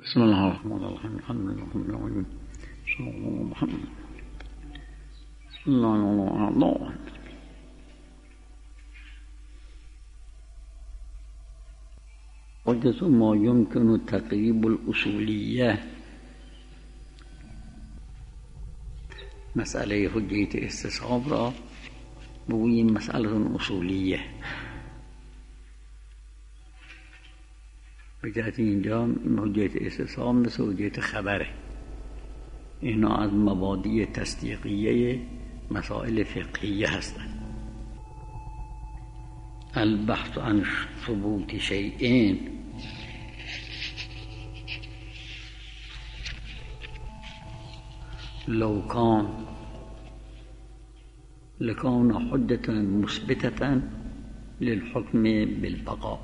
بسم الله الرحمن الرحیم. الحمد لله صلی الله محمد صلی الله علیه. حجة ما يمكن تقریب الاصولیه. مسئله حجیت استصحاب را بگوییم مسئله اصولیه. به جهت اینجا حجیت استصحاب مثل حجیت خبره. اینا از مبادی تصدیقیه مسائل فقهیه هستند. البحث عن ثبوت شیئین لو لكون حجة مثبتة للحكم بالبقاء.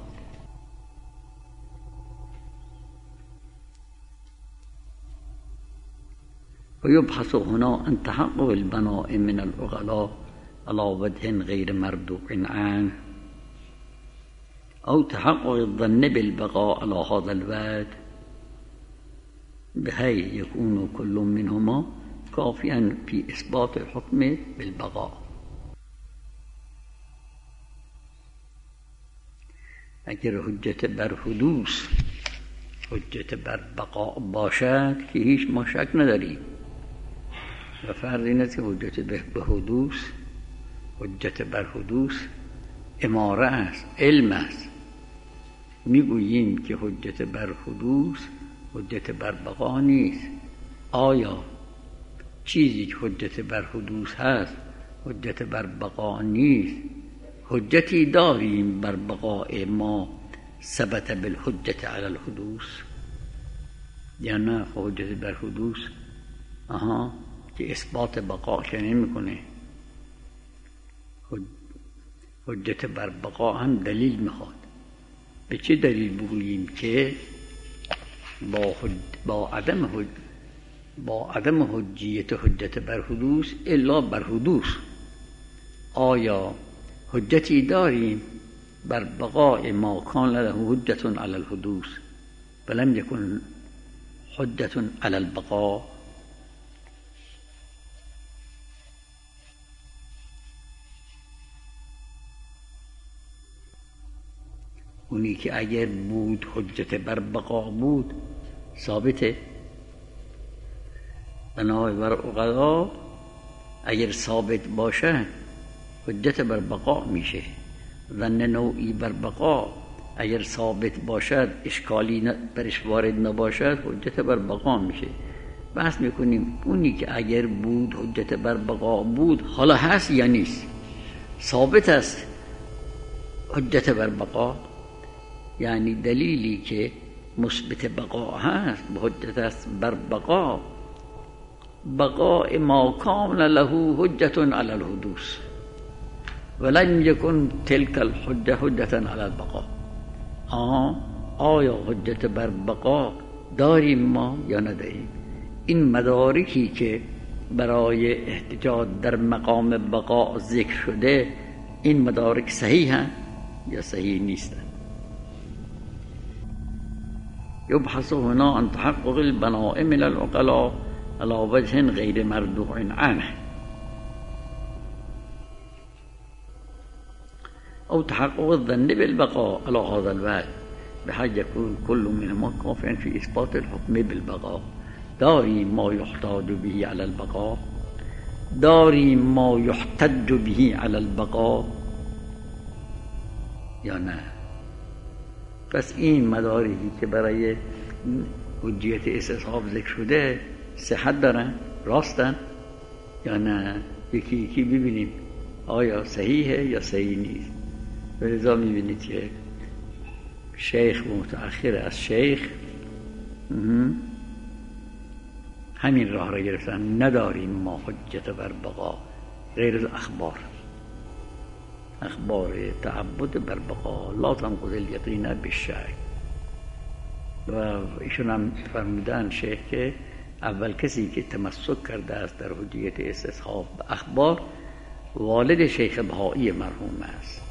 ويبحث هنا عن تحقق البناء من العقلاء على وجه غير مردوع عنه، أو تحقق الظن بالبقاء على هذا الوجه بحيث يكون كل منهما كافيا في إثبات الحكم بالبقاء. اگر حجت بر حدوث حجت بر بقاء باشد که هیچ ما شک نداریم و فرض این است که حجت به حدوث حجت بر حدوث اماره است، علم است. میگوییم که حجت بر حدوث حجت بر بقا نیست. آیا چیزی که حجت بر حدوث هست حجت بر بقا نیست؟ حجتی داریم بر بقاء ما ثبت بالحجت علی الحدوث یا نه؟ حجت بر حدوث که اثبات بقا که نمیکنه. حجت بر بقا هم دلیل میخواد. به چه دلیل بگوییم که با عدم حجیت حجت بر حدوث الا بر حدوث؟ آیا حجتی داریم بر بقاء ما کان له حجة علی الحدوث ولم یکن حجة علی البقاء؟ اونی که اگر بود حجت بر بقا بود ثابته. بنابر بر عقلا اگر ثابت باشه حجت بر بقا میشه. ظن نوعی بر بقا اگر ثابت باشد اشکالی برش وارد نباشد حجت بر بقا میشه. بحث میکنیم اونی که اگر بود حجت بر بقا بود حالا هست یا نیست؟ ثابت است حجت بر بقا، یعنی دلیلی که مثبت بقا هست حجت است بر بقا. بقاء ما کان له حجة علی الحدوث ولم یکن تلک الحجة حجة علی البقاء. آیا حجت بر بقا داریم ما یا نداریم؟ این مدارکی که برای احتجاج در مقام بقا ذکر شده این مدارک صحیح هستند یا صحیح نیستند؟ يبحث هنا عن تحقق البناء من العقلاء على وجه غير مردوع عنه، أو تحقق الظن بالبقاء على هذا الوجه بحيث يكون كل منهما كافيا في إثبات الحكم بالبقاء. داریم ما يحتاج به على البقاء، داریم ما يحتج به على البقاء یا نه؟ پس این مدارکی که برای حجیت استصحاب ذکر شده صحت دارن، راستن یا نه؟ یکی یکی ببینیم آیا صحیحه یا صحیح نیست. ولذا میبینید که شیخ و متأخر از شیخ همین راه را گرفتن. نداریم ما حجت بر بقا غیر از اخبار تعبد بر بقا لا تنقض الیقین بالشک. و ایشون هم فرمودن شیخ که اول کسی که تمسک کرده است در حجیت استصحاب به اخبار والد شیخ بهایی مرحوم است.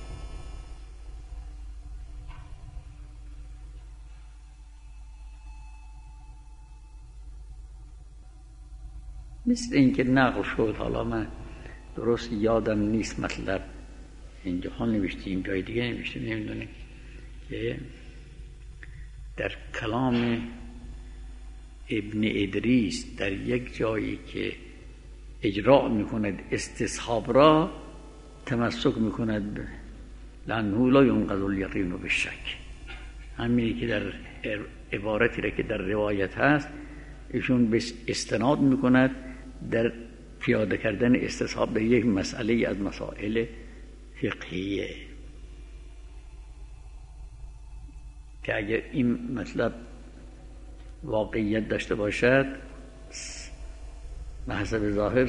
مثل اینکه نقل شد، حالا من درست یادم نیست، مطلب اینجا ها نوشتیم جای دیگه نوشتیم نمیدونیم، که در کلام ابن ادریس در یک جایی که اجرا میکند استصحاب را تمسک میکند لانه لا ينقض الیقین بالشک. همینی که در عبارتی را که در روایت هست ایشون به استناد میکند در پیاده کردن استصحاب در یک مسئله از مسائل فقهیه، که اگر این مطلب واقعیت داشته باشد به حسب ظاهر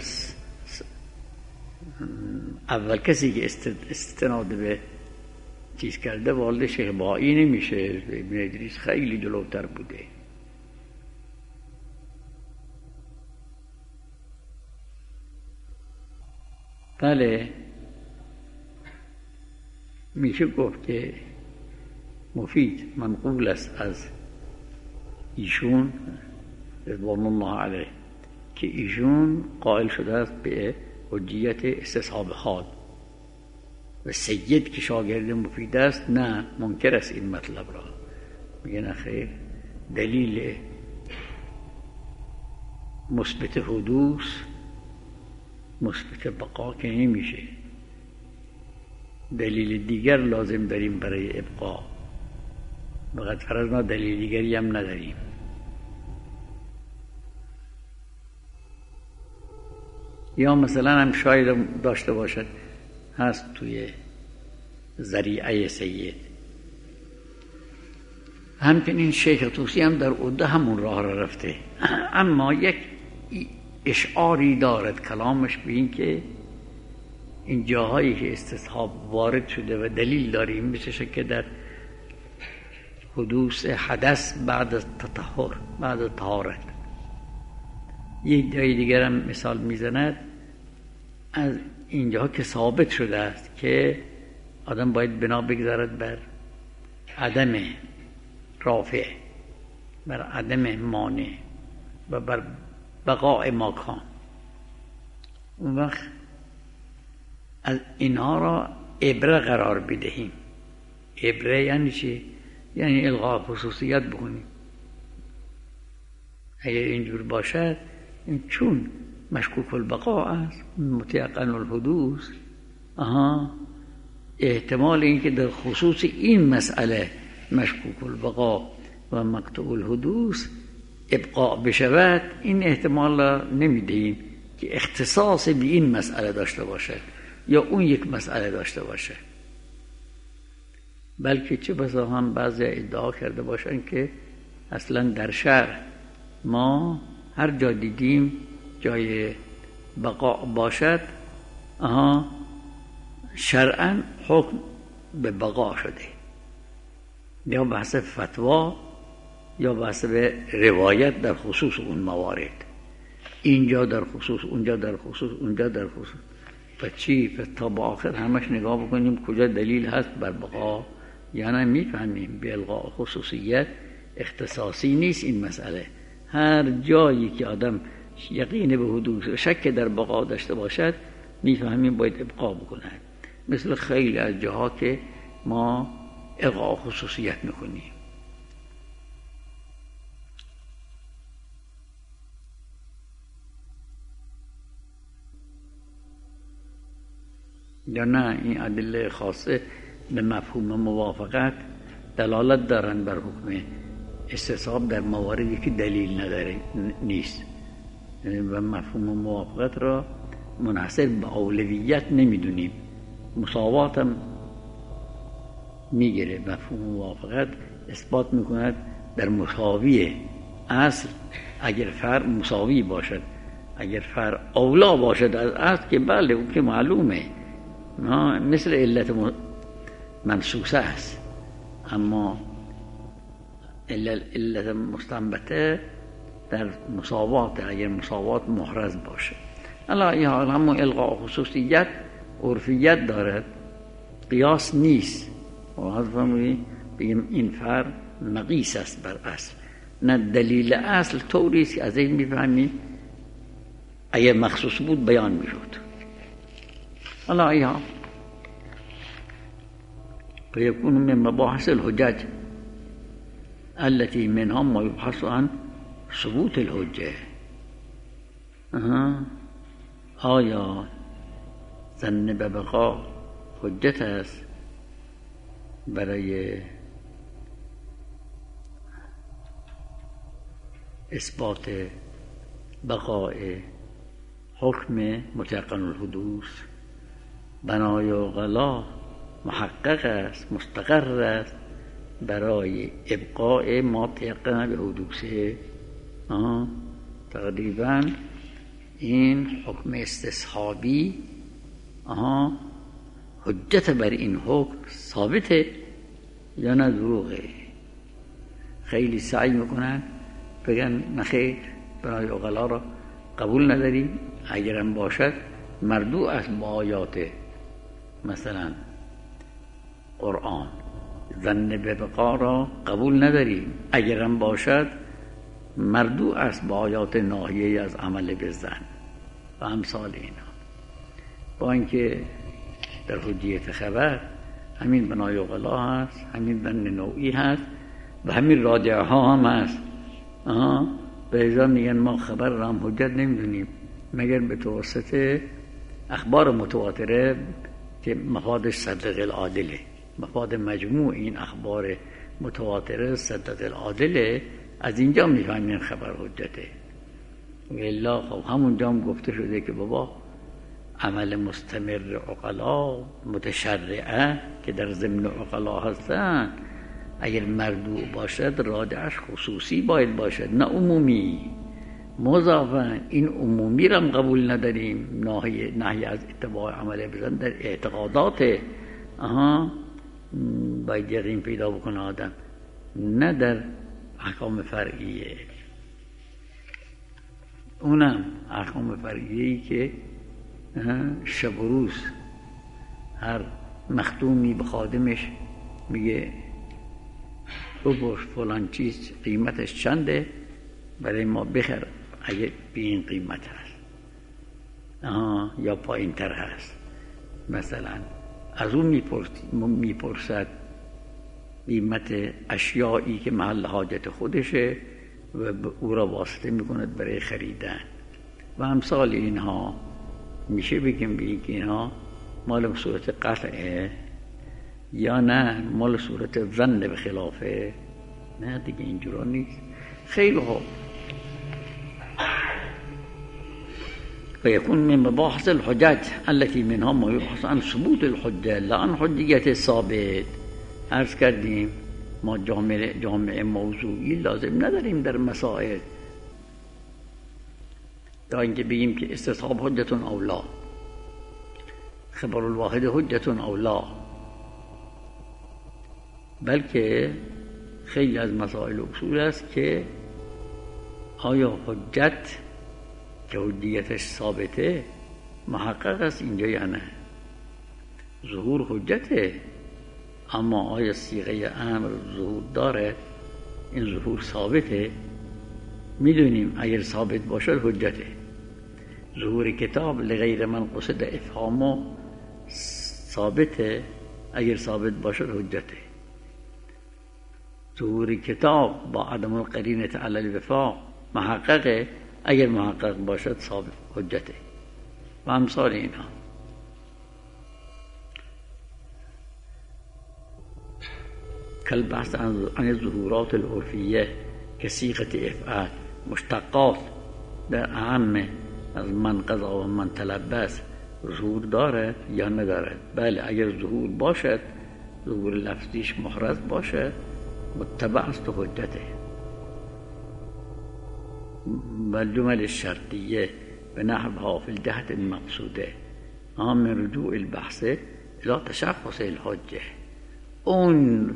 اول کسی که استناد به چیز کرده والد شیخ بایی نمیشه، ابن ادریس خیلی جلوتر بوده. بله میشه گفت که مفید منقول است از ایشون رضوان الله علیه که ایشون قائل شده است به حجیت استصحاب حال و سید که شاگرد مفید است نه منکر است این مطلب را، میگه نه خیر، دلیل مثبت حدوث مثبت بقا که نمیشه، دلیل دیگر لازم داریم برای ابقا، فقط فرض ما دلیل دیگری هم نداریم. یا مثلا هم شاید داشته باشد هست توی ذریعه سید، همچنین شیخ طوسی هم در عده همون راه را رفته، اما یک اشعاری دارد کلامش به این که این جاهایی که استصحاب وارد شده و دلیل داریم، مثل که در حدوث حدث بعد از تطهر، بعد از طهارت. یک جای دیگر هم مثال میزند از اینجا که ثابت شده است که آدم باید بنا بگذارد بر عدم رافع، بر عدم مانع و بر بقاء ماکان. اون وقت از اینها را عبره قرار بدهیم. عبره یعنی چی؟ یعنی الغاء خصوصیت بکنیم. اگر اینجور باشد این چون مشکوک البقاء است، متیقن الحدوث، احتمال اینکه در خصوص این مسئله مشکوک البقاء و مقطوع الحدوث ابقاء بشود، این احتمال را نمیدهیم که اختصاص به این مسئله داشته باشد یا اون یک مسئله داشته باشد، بلکه چه بسا هم بعضی ادعا کرده باشند که اصلا در شرع ما هر جا دیدیم جای بقاء باشد شرعاً حکم به بقاء شده، یا بحث فتوا یا بحث به روایت در خصوص اون موارد، اینجا در خصوص، اونجا در خصوص، اونجا در خصوص. پس چی؟ پس تا با آخر همش نگاه بکنیم کجا دلیل هست بر بقا، یعنی میفهمیم به الغاء خصوصیت اختصاصی نیست این مسئله. هر جایی که آدم یقین به حدوث و شک در بقا داشته باشد میفهمیم باید ابقا بکنه، مثل خیلی از جاها که ما الغاء خصوصیت میکنیم. یا نه این ادله خاصه به مفهوم موافقت دلالت دارن بر حکم استصحاب در مواردی که دلیل نداره نیست، و مفهوم موافقت را منحصر به اولویت نمیدونیم، مساوات هم میگیره. مفهوم موافقت اثبات میکند در مساوی اصل، اگر فرع مساوی باشد، اگر فرع اولا باشد از اصل که بله اون که معلومه، مثل علت منسوسه است، اما علت مستنبته در مساوات، اگر مساوات محرز باشه. الان همون الغاء خصوصیت عرفیت دارد، قیاس نیست. بگیم این فرع مقیس است بر اصل، نه دلیل اصل طوری است که از این میفهمیم اگه مخصوص بود بیان میشد. حالا ایها فیکون من مباحث الحجج التي منها ما يبحث عن ثبوت الحجه. آیا ظن به بقا حجت است برای اثبات بقاء حکم متيقن الحدوث؟ بنای عقلا محقق است، مستقر است برای ابقاء ما تيقن به حدوثه. تقریبا این حکم استصحابی حجت بر این حکم ثابته یا نه دروغه؟ خیلی سعی میکنن بگن نخیر، برای عقلا را قبول نداریم، اگرم باشد مردوع است با آیات مثلا قرآن. ظن به بقا را قبول نداریم، اگرم باشد مردوع است با آیات ناهیه از عمل به ظن و امثال اینا. با اینکه در حجیت خبر همین بنای عقلا هست، همین ظن نوعی هست و همین راجعه ها هم هست. به ازا میگن ما خبر را هم حجت نمیدونیم مگر به توسط اخبار متواتره که مفادش صدق العادله، مفاد مجموع این اخبار متواتره صدق العادله، از اینجا میفهمین خبر حجته. والله خب همونجا هم گفته شده که بابا عمل مستمر عقلا متشرعه که در ضمن عقلا هستن اگر مردوع باشد راجعش خصوصی باید باشد نه عمومی. مضافاً این عمومی را قبول نداریم، نهی از اتباع عمل بزن در اعتقادات باید یقین پیدا بکنه آدم، نه در احکام فرعیه. اونم احکام فرعیه‌ای که شب و روز هر مخدومی به خادمش میگه ببر فلان چیز قیمتش چنده برای ما بخر اگه به این قیمت هست یا پایین تر هست. مثلا از اون میپرسد قیمت اشیایی که محل حاجت خودشه و او را واسطه میکند برای خریدن و امثال اینها. میشه بگیم که اینها مال صورت قطعه یا نه مال صورت ظن به خلافه؟ نه دیگه اینجورا نیست. خیلی خوب. فيكون من مباحث الحجج التي منها ما يبحث عن ثبوت الحجة لا عن حجیت ثابت. عرض کردیم ما جامع موضوعی لازم نداریم در مسائل تا اینکه بگیم که استصحاب حجت او لا، خبر الواحد حجت او لا، بلکه خیلی از مسائل اصول است که آیا حجت که حجیتش ثابته محقق است اینجا یا نه. ظهور حجته، اما آیا صیغه امر ظهور داره؟ این ظهور ثابته؟ میدونیم اگر ثابت باشد حجته. ظهور کتاب لغیر من قصد افهامو ثابته، اگر ثابت باشد حجته. ظهور کتاب با عدم القرینه علی الوفاق محققه، اگر محقق باشد ثابت حجته و امثال اینها. كالبحث عن الظهورات العرفیه که صیغه افعال مشتقات در اعم از من قضا و من تلبس ظهور دارد یا ندارد؟ بله، اگر ظهور باشد، ظهور لفظیش محرز باشد، متبع است و حجته. والجمل الشرطیه به نحوها فی الجهت المقصوده من رجوع البحث الى تشخص الحجه. اون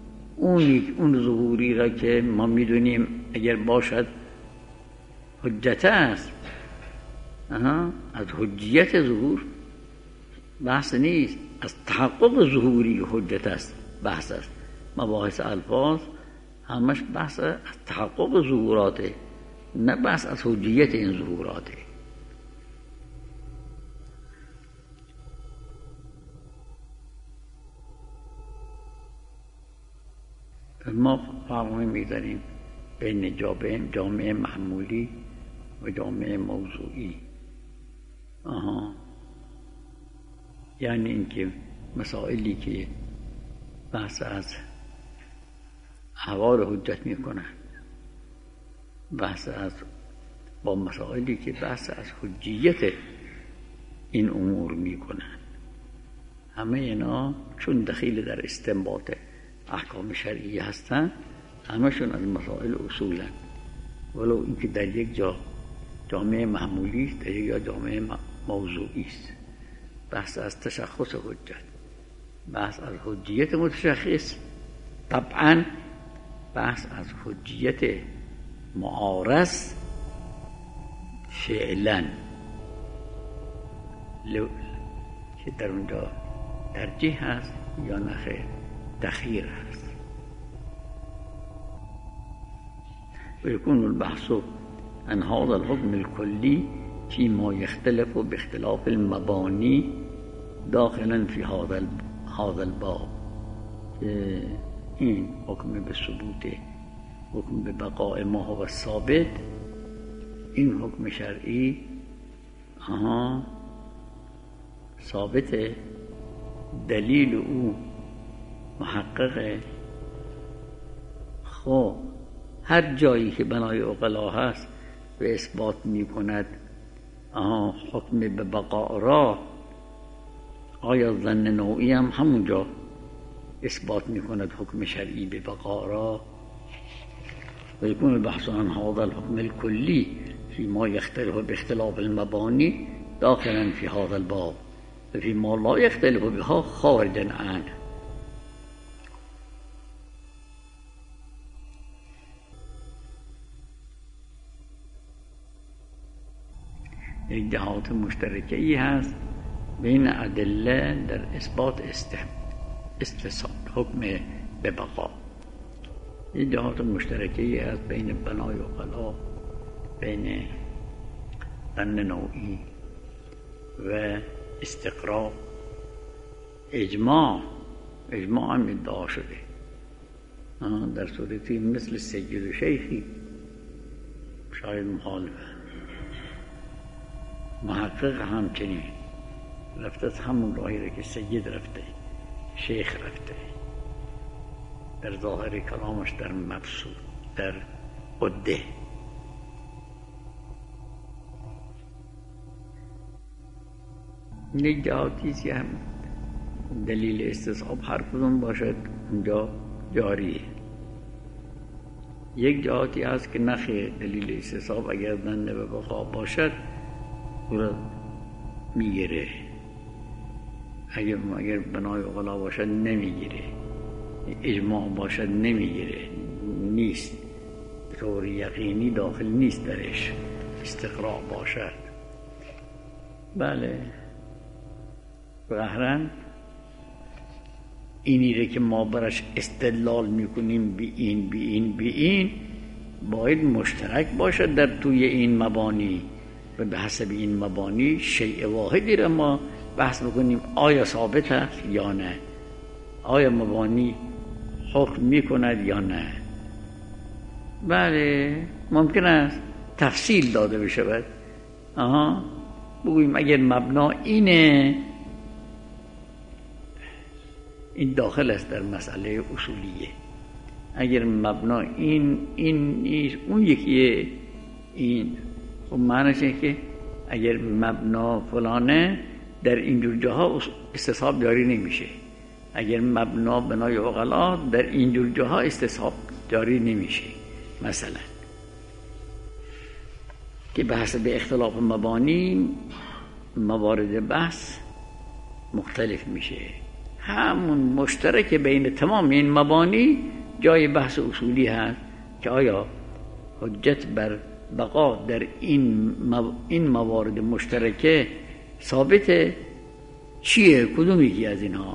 ظهوری را که ما میدونیم اگر باشد حجت است، از حجیت ظهور بحث نیست، از تحقق ظهوری حجت است بحث است. مباحث الفاظ همش بحث از تحقق ظهوراته، نه بحث از حجیت این ظهوراته. ما فرق می‌ذاریم بین جامعه محمولی و جامعه موضوعی. یعنی اینکه مسائلی که بحث از احوال حجت میکنن، بحث از با مسائلی که بحث از حجیت این امور میکنن، همه اینا چون دخیل در استنباط احکام شرعی هستن، همشون از مسائل اصولن، ولو اینکه در یک جا جامعه محمولی است، در یک جا جامعه موضوعی است. بحث از تشخص حجت، بحث از حجیت متشخص، طبعا بحث از حجیت معارض فعلا که در اونجا ترجیح هست یا نخیر تخییر هست. و یکون البحث عن هذا الحكم الكلي فيما يختلف باختلاف المباني داخلا في هذا الباب. این حکم به ثبوت، حکم به بقاء ما هو ثابت، این حکم شرعی ثابت، دلیل او محققه. خب هر جایی که بنای عقلا هست و اثبات می کند حکم به بقاء را، آیا ظن نوعی هم همونجا اثبات می کند حکم شرعی به بقاء را؟ و یکون البحث عن هذا الحكم الكلي فيما يختلف باختلاف المباني داخلا في هذا الباب و فيما لا يختلف بها خارجا عنه. یک جهات مشترکی هست بین ادله در اثبات استصحاب حکم به بقا. یک جهات مشترکی هست بین بنای عقلا، بین ظن نوعی و استقراء. اجماع هم ادعا شده در صورتی مثل سید و شیخی شاید مخالفه، محقق همچنین رفته از همون راهی که سید رفته، شیخ رفته، در ظاهر کلامش در مبسوط، در قده. یک جهاتی که هم دلیل استصحاب هر کدوم باشد اونجا جاریه. یک جهاتی هست که نخیر، دلیل استصحاب اگر ظن به بقا باشد او را میگیره، اگر بنای عقلا باشد نمیگیره، اجماع باشد نمیگیره، نیست، طور یقینی داخل نیست درش، استقراء باشد. بله، ظاهراً اینی رو که ما برش استدلال میکنیم به این باید مشترک باشد در توی این مبانی و به حسب این مبانی شیء واحدی را ما بحث بکنیم آیا ثابت است یا نه، آیا مبانی حکم میکند یا نه. بله، ممکن است تفصیل داده بشود. بگوییم اگر مبنا اینه، این داخل است در مسئله اصولیه. اگر مبنا این نیست، اون یکیه، این خب معنیش اینه که اگر مبنا فلانه در اینجور جاها استصحاب جاری نمیشه، اگر مبنا بنای عقلا در اینجور جاها استصحاب جاری نمیشه. مثلا که بحث به اختلاف مبانی موارد بحث مختلف میشه. همون مشترک بین تمام این مبانی جای بحث اصولی هست که آیا حجت بر بقا در این موارد مشترکه ثابته چیه، کدوم یکی از اینها،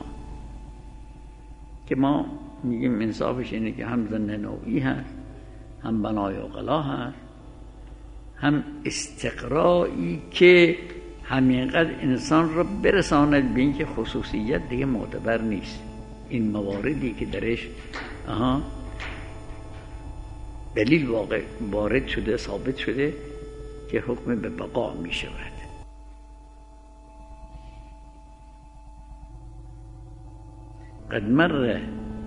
که ما میگیم انصافش اینه که هم ظن نوعی هست، هم بنای عقلا هست، هم استقرایی که همینقدر انسان را برساند به اینکه خصوصیت دیگه معتبر نیست. این مواردی که درش دلیل وارد شده، ثابت شده که حکم به بقا می شود. قد مر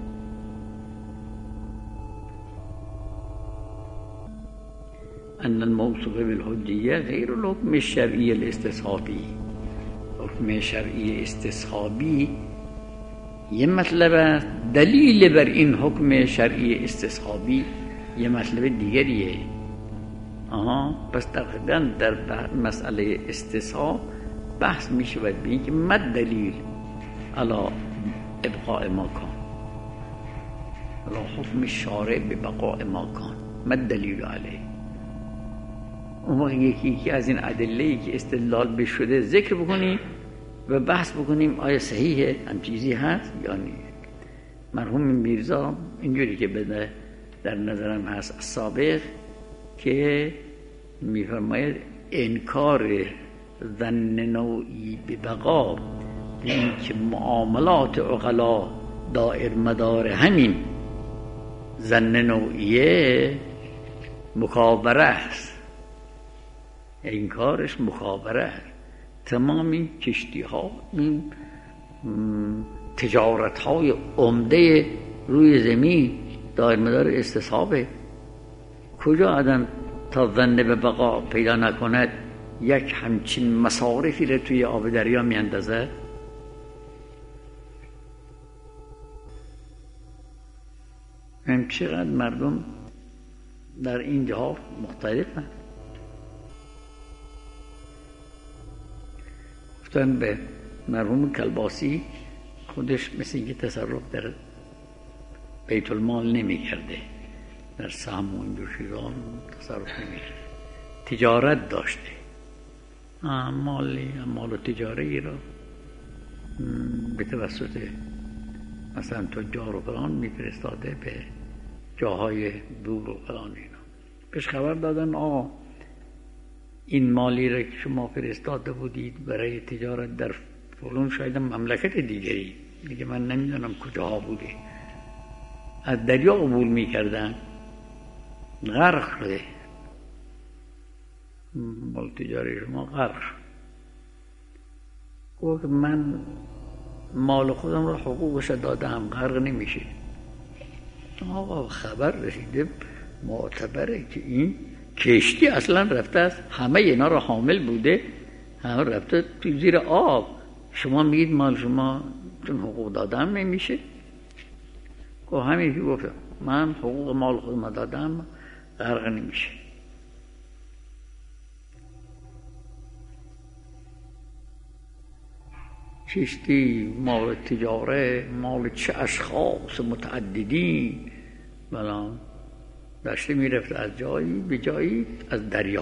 ان الموصوف بالحجیه غیر الحکم الشرعی الاستصحابی. حکم شرعی استصحابی یه مطلب است، دلیل بر این حکم شرعی استصحابی یه مطلب دیگریه. پس تقریبا در مسئله استصحاب بحث می شود به این که ما دلیل علی ابقاء ما کان، علی حکم شارع به بقاء ما کان، ما دلیل علیه. اون وقت یکی از این ادله‌ای که استدلال به شده ذکر بکنیم و بحث بکنیم آیا صحیحه، هم چیزی هست یا نه. مرحوم میرزا اینجوری که در نظرم هست سابق که میفرماید انکار ظن نوعی به بقا، این که معاملات عقلا دائر مدار همین ظن نوعیه مکابره است، انکارش مکابره است. تمام این کشتی ها، این تجارت های عمده روی زمین دائر مدار استصحابه. کجا آدم تا ظن به بقا پیدا نکند یک همچین مصارفی رو توی آب دریا میاندازه؟ هم چقدر مردم در این جهات مختلفن. گفتن به مرحوم کلباسی خودش مثل اینکه تصرف در بیت المال نمی کرده، در سهم و اینجور چیزا تصرف نمی کرده، تجارت داشته، مال و تجاری را به توسط مثلا تجار و فلان میفرستاده به جاهای دور و فلان. اینا پیش خبر دادن این مالی را که شما فرستاده بودید برای تجارت در فلان شاید مملکت دیگری، دیگه من نمیدونم کجاها بوده، از دریا عبور میکردن، غرق شده مال تجاری شما، غرق. گفت من مال خودم را حقوقش دادم، غرق نمیشه. آقا خبر رسیده معتبره که این کشتی اصلا رفته است، همه اینا را حامل بوده، همه رفته تو زیر آب، شما میگید مال شما چون حقوق دادم نمیشه. گفت همین که گفت من حقوق مال خودم دادم، غرق نمیشه. کشتی مال تجاره، مال چه اشخاص متعددین بلا داشته میرفت از جایی به جایی از دریا.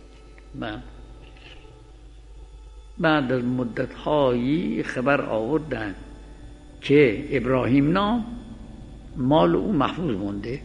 بعد از مدت‌هایی خبر آوردن که ابراهیم نام مال او محفوظ مونده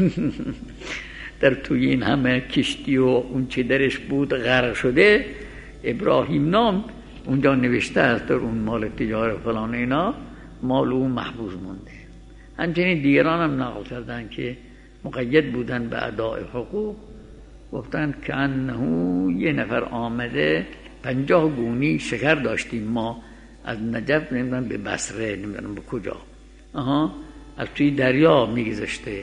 در توی این همه کشتی و اون چه درش بود غرق شده، ابراهیم نام اونجا نوشته است در اون مال تجاره فلان اینا مال او محفوظ مونده. همچنین دیگران هم نقل کردن که مقید بودن به اداء حقوق، گفتن که انه یه نفر آمده 50 گونی شکر داشتیم ما از نجف نمیدونم به بصره نمیدونم به کجا، از توی دریا میگذشته،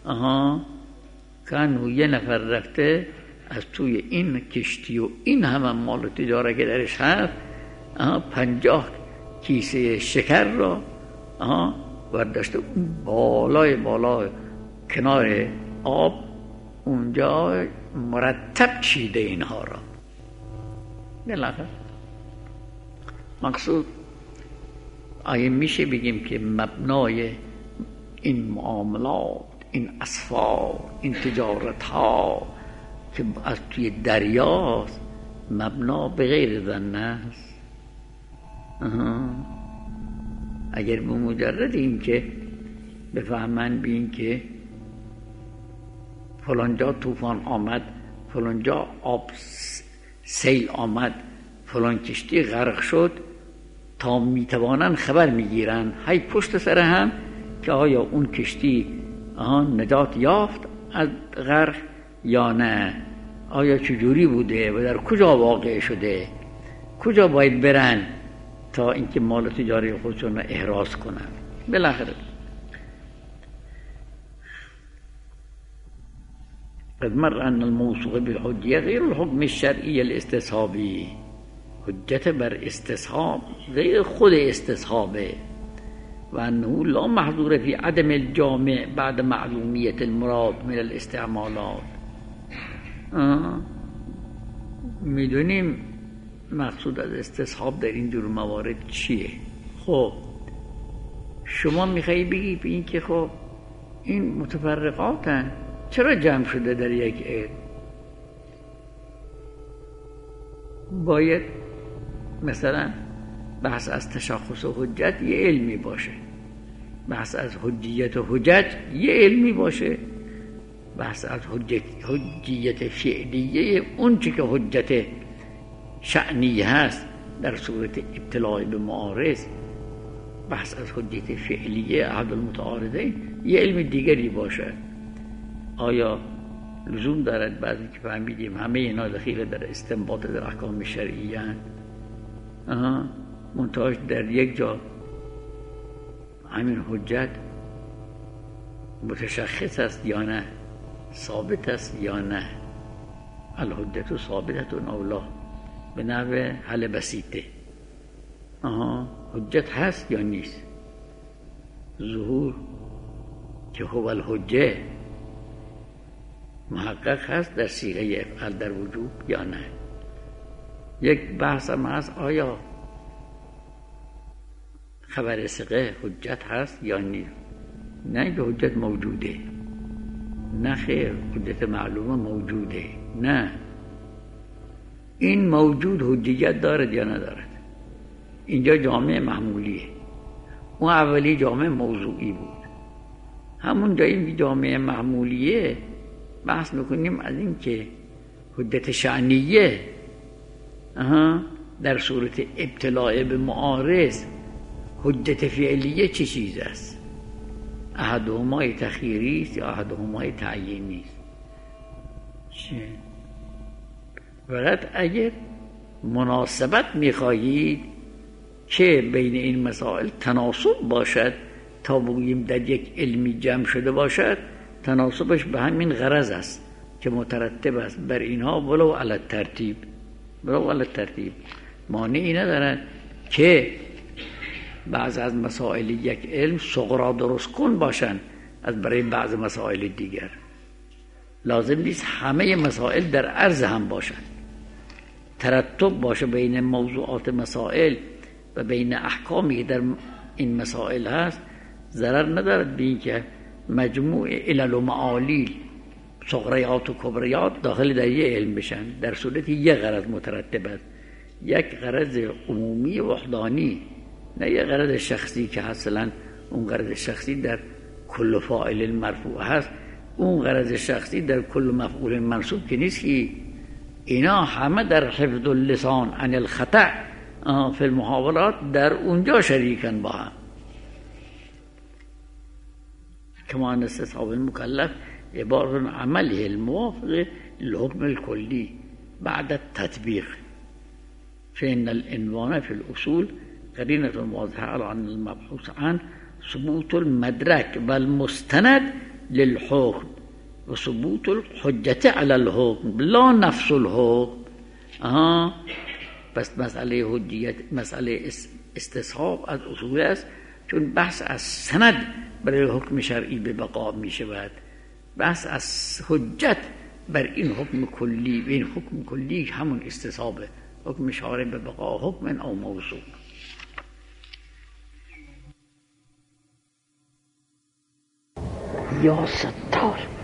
که انه یه نفر رفته از توی این کشتی و این همه مال و تجاره که درش هست 50 کیسه شکر را برداشته بالای کنار آب اونجا مرتب چیده اینها را. بالاخره مقصود آیا میشه بگیم که مبنای این معاملات، این اسفار، این تجارت ها که از توی دریاست مبنا به غیر ظن است؟ اگر به مجرد این که بفهمن به این که فلانجا طوفان آمد، فلانجا آب سیل آمد، فلان کشتی غرق شد، تا میتوانن خبر میگیرن هی پشت سر هم که آیا اون کشتی نجات یافت از غرق یا نه، آیا چجوری بوده و در کجا واقع شده، کجا باید برن تا اینکه مال تجاری خودشون رو احراز کنن. بالاخره قد مر ان الموصوف بالحجیه غیر الحکم الشرعی الاستصحابی، حجت بر استصحاب غیر خود استصحابه، و انه لا محظور فی عدم الجامع بعد معلومیت المراد من الاستعمالات. میدونیم مقصود از استصحاب در این جور موارد چیه. خب شما میخوایی بگی به این که خب این متفرقاتن، چرا جمع شده در یک علم؟ باید مثلا بحث از تشخص و حجت یه علمی باشه، بحث از حجیت و حجج یه علمی باشه، بحث از حجیت فعلیه اون چی که حجت شأنی هست در صورت ابتلاع به معارض، بحث از حجیت فعلیه احد المتعارضین یه علم دیگری باشه. آیا لزوم دارد بعضی که فهمیدیم همه اینا دخیل در استنباط در احکام شرعیه هستند، منتهاش در یک جا همین حجت متشخص است یا نه، ثابت است یا نه؟ الحجت ثابتة او لا به نحو حل بسیطه. حجت هست یا نیست؟ ظهور که هو الحجه محقق هست در صیغه افعل در وجوب یا نه؟ یک بحث هم هست آیا خبر ثقه حجت هست یا نیست؟ نه که حجت موجوده، نه خیر حجت معلومه موجوده، نه این موجود حجیت دارد یا ندارد. اینجا جامعه محمولیه، اون اولی جامعه موضوعی بود. همون جایی جامعه محمولیه بحث میکنیم از این که حجت شأنیه در صورت ابتلاع به معارض حجت فعلیه چه چیز است؟ احدهما تخییری است یا احدهما تعیینی است؟ فقط اگر مناسبت میخواهید که بین این مسائل تناسب باشد تا بگوییم در یک علمی جمع شده باشد، تناسبش به همین غرض است که مترتب است بر اینها ولو علی الترتیب، ولو علی الترتیب. مانعی ندارد که بعض از مسائل یک علم صغرا درست کن باشند از برای بعض مسائل دیگر. لازم نیست همه مسائل در عرض هم باشند، ترتب باشه بین موضوعات مسائل و بین احکامی در این مسائل هست. ضرر ندارد به این که مجموع علل و معالیل صغریات و کبریات داخل در یک علم بشن، در صورتی یک غرض مترتب است، یک غرض عمومی وحدانی، نه یک غرض شخصی که اصلا اون غرض شخصی در کل فاعل مرفوع هست، اون غرض شخصی در کل مفعول منصوب که نیست. که اینا همه در حفظ اللسان عن الخطأ فی المحاولات در اونجا شریکن با هم. كما أن استصحاب المكلف عبارة عن عمله الموافق للحكم الكلي بعد التطبيق، فإن العنوان في الأصول قرينة واضحة على أن المبحوث عن ثبوت المدرك والمستند للحكم وثبوت الحجة على الحكم لا نفس الحكم. پس مسئله حجیت، مسئله استصحاب از اصول است، چون بحث از سند برای حکم شرعی به بقا می شود، بحث از حجت بر این حکم کلی، و این حکم کلی همون استصحابه، حکم شارع به بقا حکم او موضوع. یا ستار